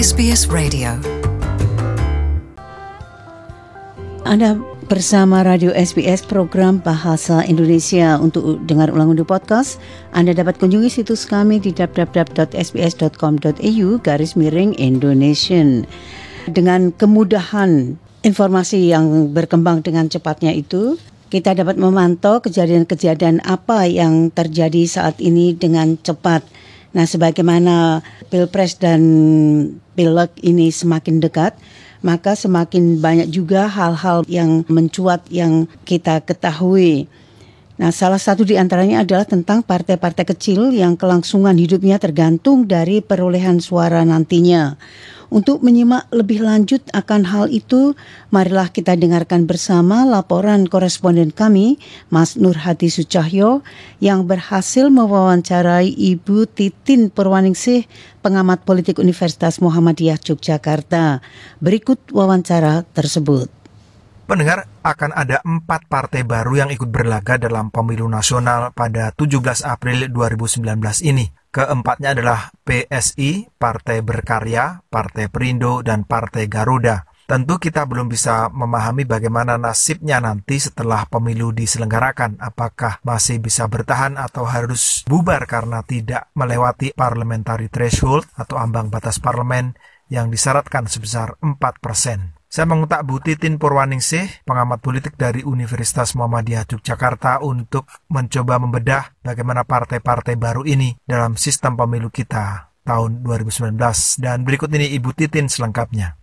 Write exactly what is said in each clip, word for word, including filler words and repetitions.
S B S Radio. Anda bersama Radio S B S program Bahasa Indonesia. Untuk dengar ulang untuk podcast, Anda dapat kunjungi situs kami di w w w dot s b s dot com dot a u garis miring Indonesian. Dengan kemudahan informasi yang berkembang dengan cepatnya itu, kita dapat memantau kejadian-kejadian apa yang terjadi saat ini dengan cepat. Nah, sebagaimana Pilpres dan Pileg ini semakin dekat, maka semakin banyak juga hal-hal yang mencuat yang kita ketahui. Nah, salah satu di antaranya adalah tentang partai-partai kecil yang kelangsungan hidupnya tergantung dari perolehan suara nantinya. Untuk menyimak lebih lanjut akan hal itu, marilah kita dengarkan bersama laporan koresponden kami, Mas Nurhati Sucahyo, yang berhasil mewawancarai Ibu Titin Purwaningsih, pengamat politik Universitas Muhammadiyah Yogyakarta. Berikut wawancara tersebut. Pendengar, akan ada empat partai baru yang ikut berlaga dalam pemilu nasional pada tujuh belas April dua ribu sembilan belas ini. Keempatnya adalah P S I, Partai Berkarya, Partai Perindo, dan Partai Garuda. Tentu kita belum bisa memahami bagaimana nasibnya nanti setelah pemilu diselenggarakan. Apakah masih bisa bertahan atau harus bubar karena tidak melewati parliamentary threshold atau ambang batas parlemen yang disyaratkan sebesar empat persen. Saya mengutak Bu Titin Purwaningsih, pengamat politik dari Universitas Muhammadiyah Yogyakarta, untuk mencoba membedah bagaimana partai-partai baru ini dalam sistem pemilu kita tahun dua ribu sembilan belas. Dan berikut ini Ibu Titin selengkapnya.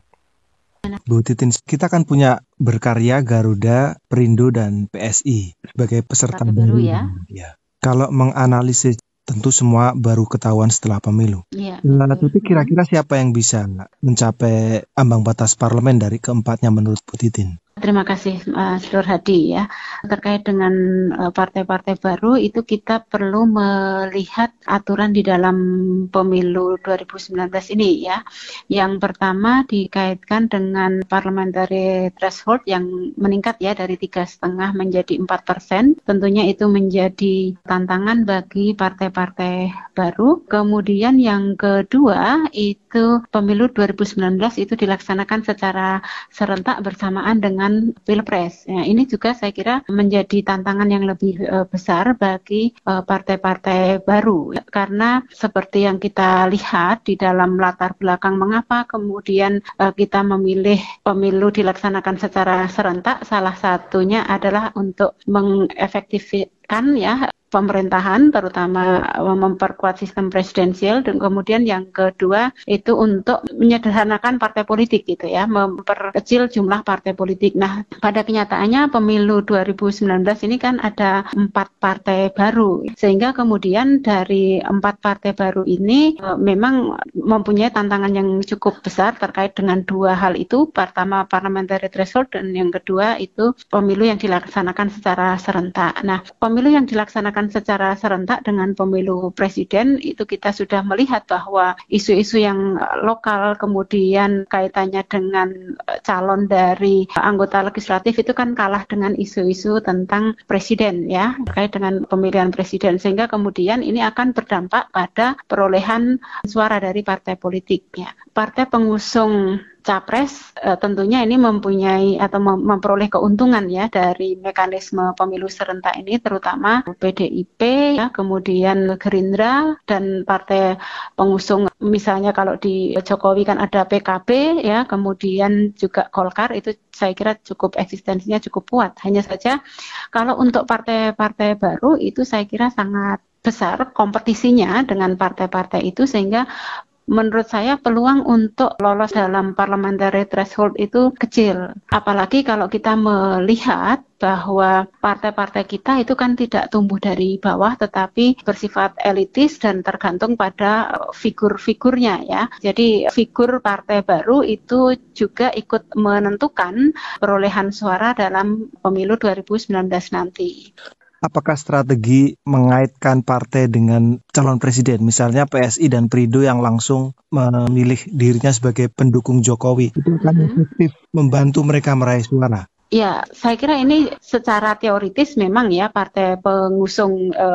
Bu Titin, kita kan punya Berkarya, Garuda, Perindo, dan P S I sebagai peserta Partai baru ya. ya. Kalau menganalisis, tentu semua baru ketahuan setelah pemilu. Iya. Tapi kira-kira siapa yang bisa mencapai ambang batas parlemen dari keempatnya menurut Bu Titin? Terima kasih Mas Nurhadi ya. Terkait dengan uh, partai-partai baru itu kita perlu melihat aturan di dalam pemilu dua ribu sembilan belas ini ya. Yang pertama dikaitkan dengan parliamentary threshold yang meningkat ya dari tiga koma lima menjadi empat persen. Tentunya itu menjadi tantangan bagi partai-partai baru. Kemudian yang kedua itu pemilu dua ribu sembilan belas itu dilaksanakan secara serentak bersamaan dengan Pilpres. Ya, ini juga saya kira menjadi tantangan yang lebih uh, besar bagi uh, partai-partai baru. Ya, karena seperti yang kita lihat di dalam latar belakang mengapa kemudian uh, kita memilih pemilu dilaksanakan secara serentak, salah satunya adalah untuk mengefektifkan ya pemerintahan, terutama memperkuat sistem presidensial, dan kemudian yang kedua itu untuk menyederhanakan partai politik gitu ya, memperkecil jumlah partai politik. Nah, pada kenyataannya pemilu dua ribu sembilan belas ini kan ada empat partai baru, sehingga kemudian dari empat partai baru ini e, memang mempunyai tantangan yang cukup besar terkait dengan dua hal itu. Pertama parliamentary threshold, dan yang kedua itu pemilu yang dilaksanakan secara serentak. Nah, pemilu yang dilaksanakan secara serentak dengan pemilu presiden itu kita sudah melihat bahwa isu-isu yang lokal kemudian kaitannya dengan calon dari anggota legislatif itu kan kalah dengan isu-isu tentang presiden ya, terkait dengan pemilihan presiden, sehingga kemudian ini akan berdampak pada perolehan suara dari partai politik ya. Partai pengusung Capres e, tentunya ini mempunyai atau mem- memperoleh keuntungan ya dari mekanisme pemilu serentak ini, terutama P D I P ya, kemudian Gerindra dan partai pengusung, misalnya kalau di Jokowi kan ada P K B ya, kemudian juga Golkar, itu saya kira cukup eksistensinya cukup kuat. Hanya saja kalau untuk partai-partai baru itu saya kira sangat besar kompetisinya dengan partai-partai itu, sehingga menurut saya peluang untuk lolos dalam parliamentary threshold itu kecil. Apalagi kalau kita melihat bahwa partai-partai kita itu kan tidak tumbuh dari bawah, tetapi bersifat elitis dan tergantung pada figur-figurnya ya. Jadi figur partai baru itu juga ikut menentukan perolehan suara dalam pemilu dua ribu sembilan belas nanti. Apakah strategi mengaitkan partai dengan calon presiden, misalnya P S I dan Perindo yang langsung memilih dirinya sebagai pendukung Jokowi, itu akan efektif membantu mereka meraih suara? Ya, saya kira ini secara teoritis memang ya partai pengusung eh,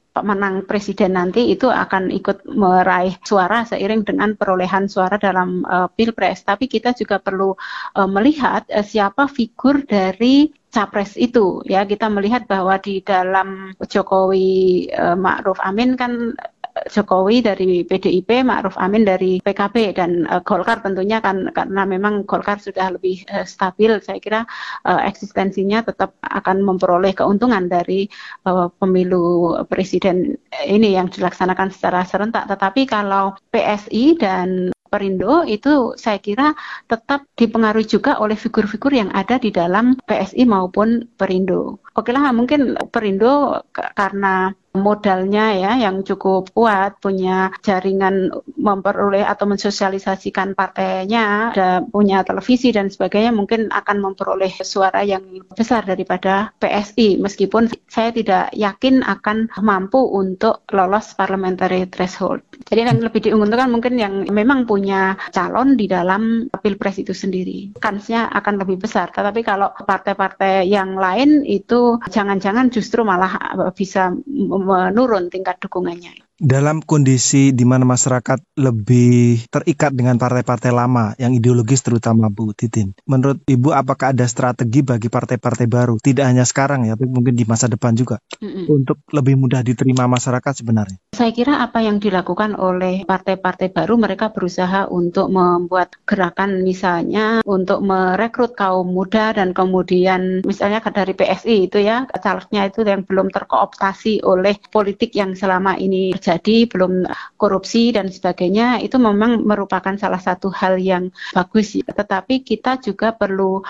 pemenang presiden nanti itu akan ikut meraih suara seiring dengan perolehan suara dalam uh, Pilpres. Tapi kita juga perlu uh, melihat uh, siapa figur dari capres itu. Ya, kita melihat bahwa di dalam Jokowi uh, Ma'ruf Amin kan Jokowi dari P D I P, Ma'ruf Amin dari P K B, dan uh, Golkar tentunya kan karena memang Golkar sudah lebih uh, stabil, saya kira uh, eksistensinya tetap akan memperoleh keuntungan dari uh, pemilu presiden ini yang dilaksanakan secara serentak. Tetapi kalau P S I dan Perindo itu saya kira tetap dipengaruhi juga oleh figur-figur yang ada di dalam P S I maupun Perindo. Oke lah, mungkin Perindo k- karena modalnya ya yang cukup kuat, punya jaringan memperoleh atau mensosialisasikan partainya, ada punya televisi dan sebagainya, mungkin akan memperoleh suara yang besar daripada P S I, meskipun saya tidak yakin akan mampu untuk lolos parliamentary threshold. Jadi yang lebih diuntungkan mungkin yang memang punya calon di dalam Pilpres itu sendiri, kansnya akan lebih besar. Tetapi kalau partai-partai yang lain itu jangan-jangan justru malah bisa menurun tingkat dukungannya. Dalam kondisi di mana masyarakat lebih terikat dengan partai-partai lama yang ideologis terutama, Bu Titin, menurut Ibu apakah ada strategi bagi partai-partai baru, tidak hanya sekarang ya, tapi mungkin di masa depan juga, Mm-mm. untuk lebih mudah diterima masyarakat sebenarnya? Saya kira apa yang dilakukan oleh partai-partai baru, mereka berusaha untuk membuat gerakan misalnya untuk merekrut kaum muda, dan kemudian misalnya dari P S I itu ya, calegnya itu yang belum terkooptasi oleh politik yang selama ini jadi belum korupsi dan sebagainya, itu memang merupakan salah satu hal yang bagus. Tetapi kita juga perlu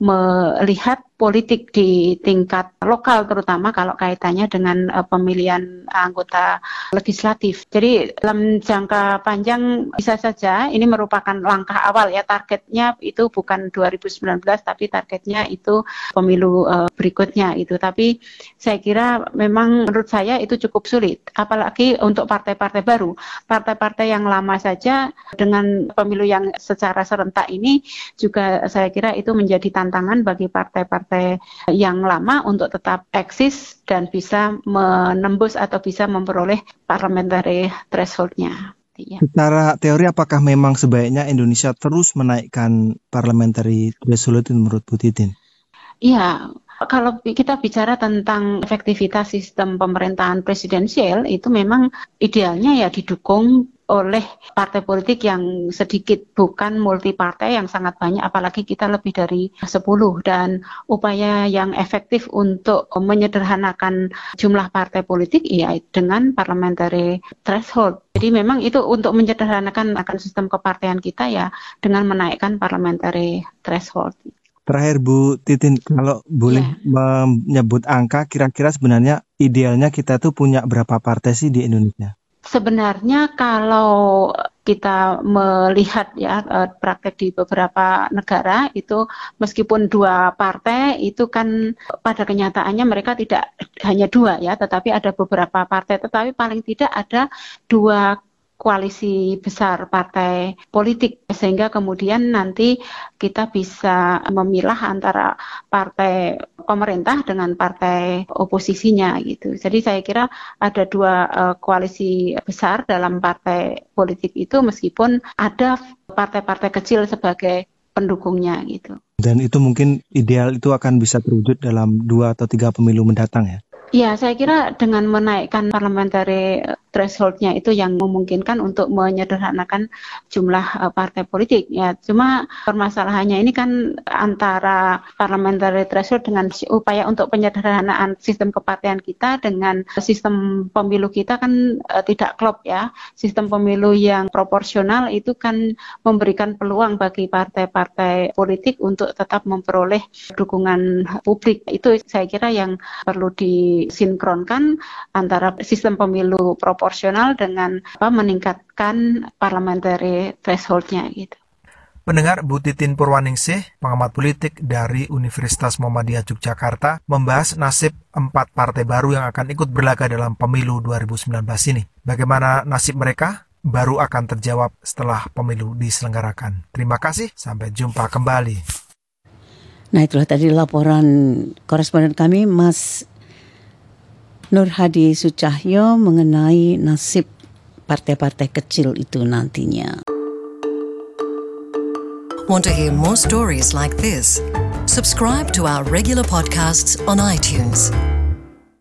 melihat politik di tingkat lokal, terutama kalau kaitannya dengan uh, pemilihan anggota legislatif. Jadi dalam jangka panjang bisa saja ini merupakan langkah awal ya, targetnya itu bukan dua ribu sembilan belas tapi targetnya itu pemilu uh, berikutnya itu. Tapi saya kira memang menurut saya itu cukup sulit, apalagi untuk partai-partai baru. Partai-partai yang lama saja dengan pemilu yang secara serentak ini juga saya kira itu menjadi tantangan bagi partai-partai yang lama untuk tetap eksis dan bisa menembus atau bisa memperoleh parliamentary threshold-nya. Ya. Secara teori apakah memang sebaiknya Indonesia terus menaikkan parliamentary threshold menurut Bu Titin? Iya, kalau kita bicara tentang efektivitas sistem pemerintahan presidensial, itu memang idealnya ya didukung oleh partai politik yang sedikit, bukan multi partai yang sangat banyak, apalagi kita lebih dari sepuluh, dan upaya yang efektif untuk menyederhanakan jumlah partai politik ya dengan parliamentary threshold. Jadi memang itu untuk menyederhanakan akan sistem kepartaian kita ya dengan menaikkan parliamentary threshold. Terakhir Bu Titin, kalau boleh yeah. menyebut angka, kira-kira sebenarnya idealnya kita tuh punya berapa partai sih di Indonesia? Sebenarnya kalau kita melihat ya praktek di beberapa negara itu, meskipun dua partai itu kan pada kenyataannya mereka tidak hanya dua ya, tetapi ada beberapa partai, tetapi paling tidak ada dua koalisi besar partai politik, sehingga kemudian nanti kita bisa memilah antara partai pemerintah dengan partai oposisinya gitu. Jadi saya kira ada dua uh, koalisi besar dalam partai politik itu, meskipun ada partai-partai kecil sebagai pendukungnya gitu. Dan itu mungkin ideal itu akan bisa terwujud dalam dua atau tiga pemilu mendatang ya? Ya, saya kira dengan menaikkan parliamentary threshold-nya itu yang memungkinkan untuk menyederhanakan jumlah uh, partai politik. Ya, cuma permasalahannya ini kan antara parliamentary threshold dengan upaya untuk penyederhanaan sistem kepartaian kita dengan sistem pemilu kita kan uh, tidak klop ya. Sistem pemilu yang proporsional itu kan memberikan peluang bagi partai-partai politik untuk tetap memperoleh dukungan publik. Itu saya kira yang perlu disinkronkan antara sistem pemilu proporsional proporsional dengan apa, meningkatkan parliamentary threshold-nya gitu. Pendengar, Bu Titin Purwaningsih, pengamat politik dari Universitas Muhammadiyah Yogyakarta, membahas nasib empat partai baru yang akan ikut berlaga dalam pemilu dua ribu sembilan belas ini. Bagaimana nasib mereka? Baru akan terjawab setelah pemilu diselenggarakan. Terima kasih, sampai jumpa kembali. Nah, itulah tadi laporan koresponden kami, Mas Nur Hadi Sucahyo mengenai nasib partai-partai kecil itu nantinya. Want to hear more stories like this? Subscribe to our regular podcasts on iTunes.